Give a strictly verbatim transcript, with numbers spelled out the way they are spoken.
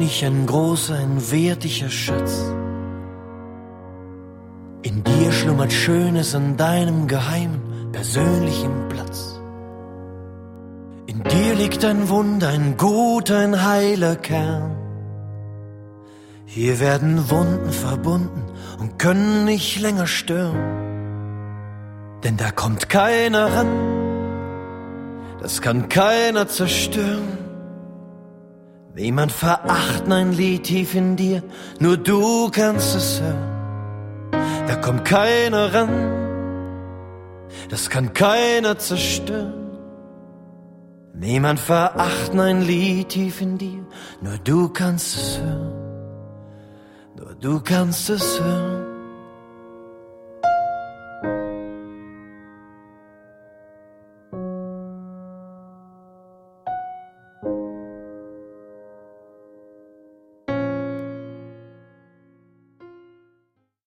mich ein großer, ein wertlicher Schatz. In dir schlummert Schönes an deinem geheimen, persönlichen Platz. In dir liegt ein Wunder, ein guter, ein heiler Kern. Hier werden Wunden verbunden und können nicht länger stören. Denn da kommt keiner ran, das kann keiner zerstören. Niemand verachten ein Lied tief in dir, nur du kannst es hören. Da kommt keiner ran, das kann keiner zerstören. Niemand verachten ein Lied tief in dir, nur du kannst es hören. Nur du kannst es hören.